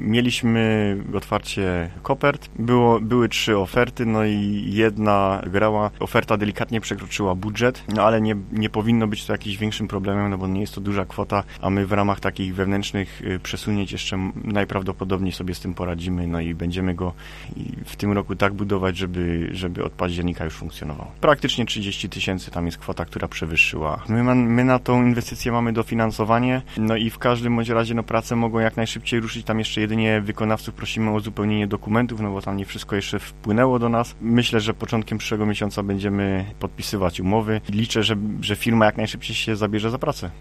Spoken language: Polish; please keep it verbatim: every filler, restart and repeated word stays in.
Mieliśmy otwarcie kopert, było, były trzy oferty, no i jedna grała, oferta delikatnie przekroczyła budżet, no ale nie, nie powinno być to jakimś większym problemem, no bo nie jest to duża kwota, a my w ramach takich wewnętrznych przesunięć jeszcze najprawdopodobniej sobie z tym poradzimy, no i będziemy go w tym roku tak budować, żeby, żeby od października już funkcjonował. Praktycznie trzydzieści tysięcy tam jest kwota, która przewyższyła. My, ma, my na tą inwestycję mamy dofinansowanie, no i w każdym bądź razie no prace mogą jak najszybciej ruszyć, tam jeszcze jedynie wykonawców prosimy o uzupełnienie dokumentów, no bo tam nie wszystko jeszcze wpłynęło do nas. Myślę, że początkiem przyszłego miesiąca będziemy podpisywać umowy. Liczę, że, że firma jak najszybciej się zabierze za pracę.